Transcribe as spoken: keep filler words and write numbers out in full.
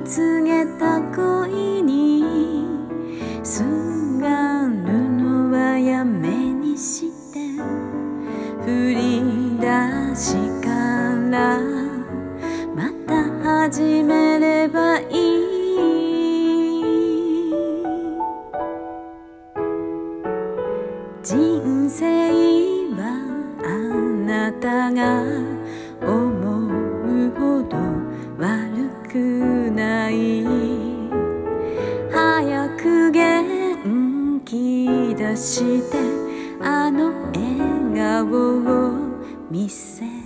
告げた恋にすがるのはやめにして振り出しからまた始めればいい。人生はあなたが思うほど悪くない。早く元気出してあの笑顔を見せ